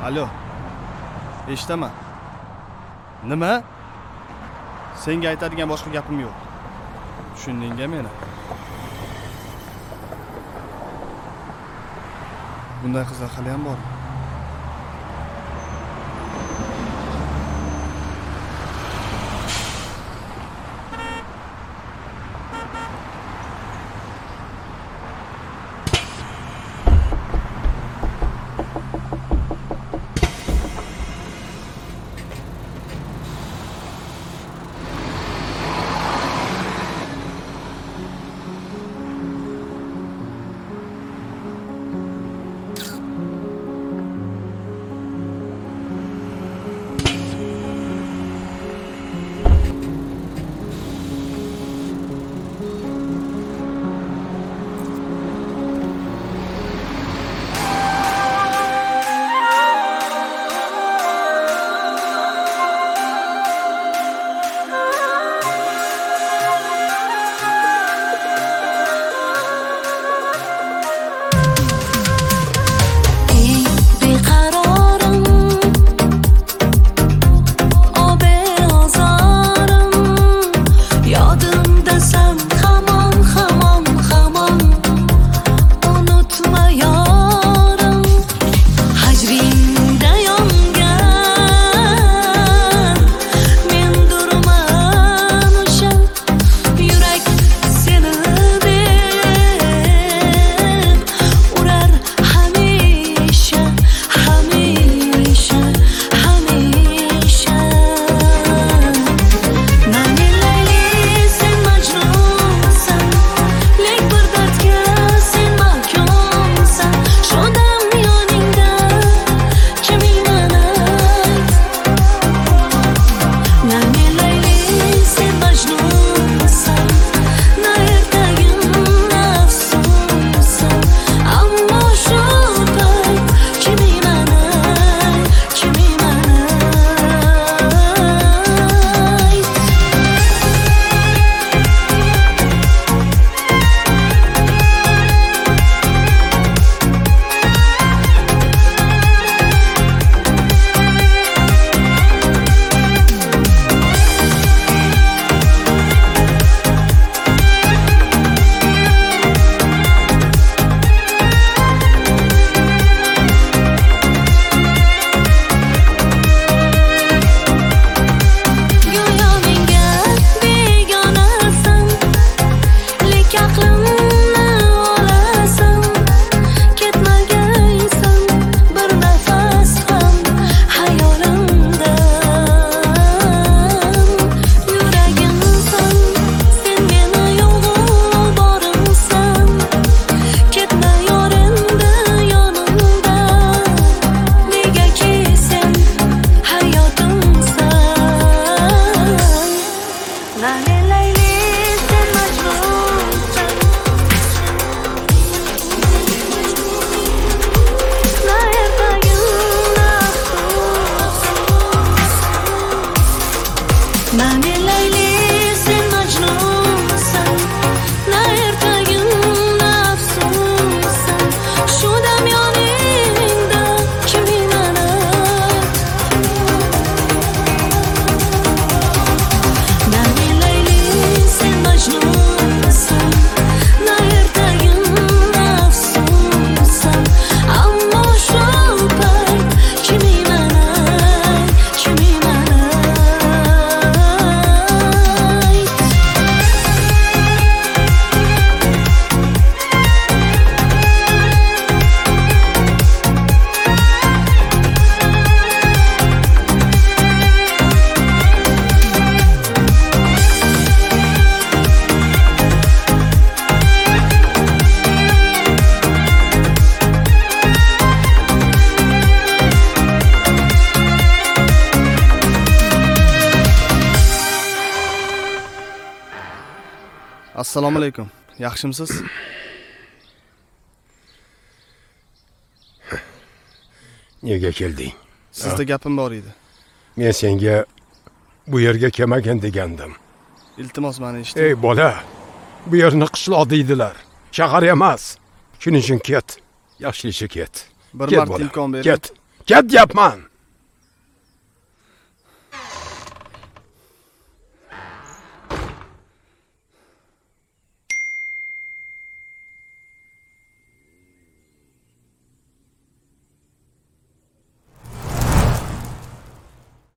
Alo. Eshitaman. Nima? Senga aytadigan boshqa gapim yo'q. Tushundingmi meni? Bunday qizlar hali ham bormi? Assalomu alaykum. Yaxshimisiz? Nega kelding? Sizda gapim bor edi. Men senga bu yerga kelmagan degandim. Iltimos meni eshiting. Ey bola, bu yerni qishloq deydilar. Shahar emas. Shuning uchun ket. Yaxshi ket. Bir Ket marta bola, imkon bering. Ket. Gap deyapman.